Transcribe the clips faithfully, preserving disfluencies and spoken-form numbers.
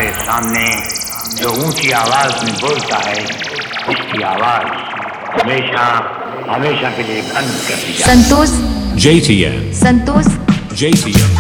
के सामने जो ऊंची आवाज में बोलता है उसकी आवाज हमेशा हमेशा के लिए बंद कर दी जाए। संतोष J T M संतोष J T M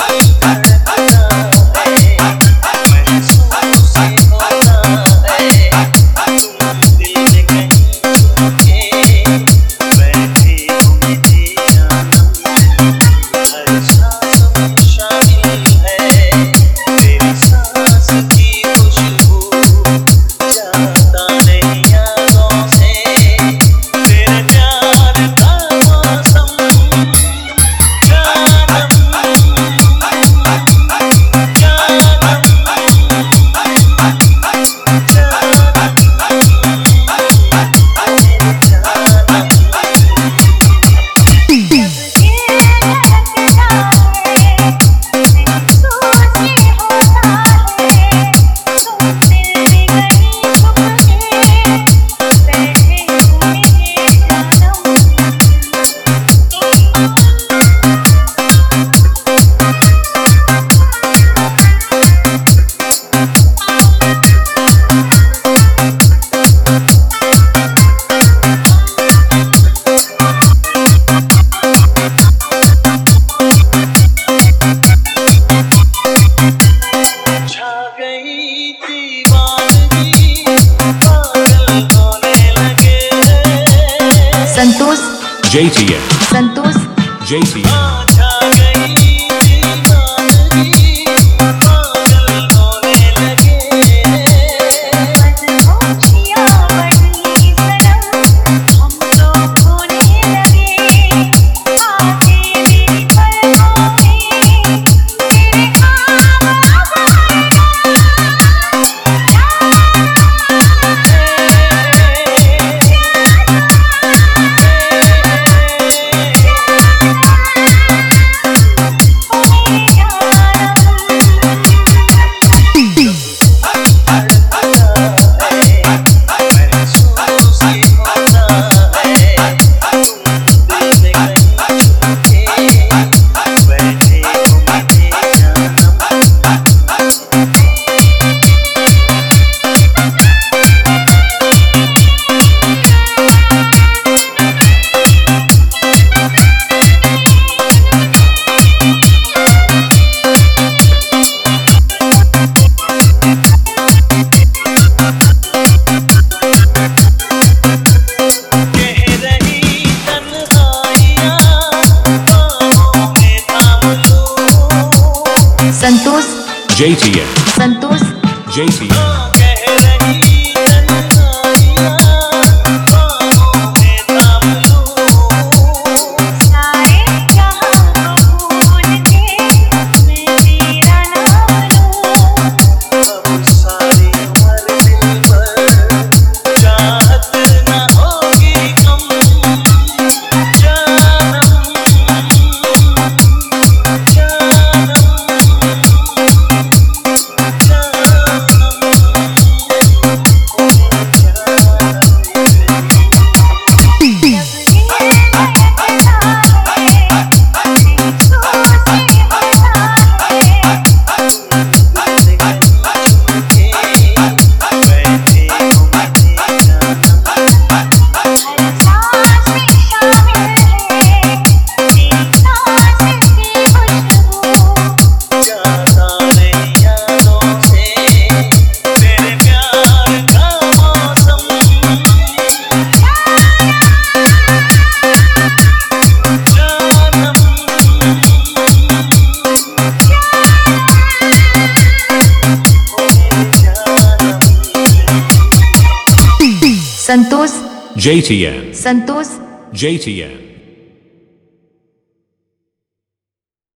संतोष J T M संतोष J T M संतोष J T M संतोष J T M संतोष J T M संतोष J T M